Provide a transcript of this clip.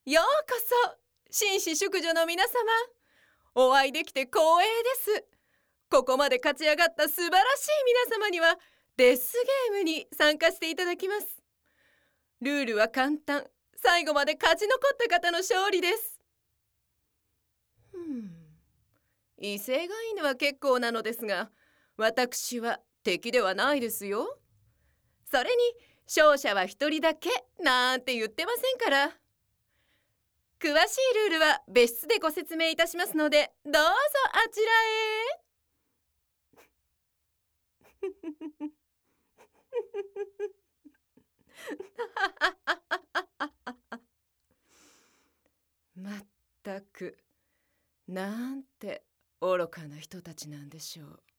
ようこそ、紳士淑女の皆様。お会いできて光栄です。ここまで勝ち上がった素晴らしい皆様には、デスゲームに参加していただきます。ルールは簡単。最後まで勝ち残った方の勝利です。威勢がいいのは結構なのですが、私は敵ではないですよ。それに、勝者は一人だけなんて言ってませんから。詳しいルールは別室でご説明いたしますので、どうぞあちらへ。まったく、なんて愚かな人たちなんでしょう。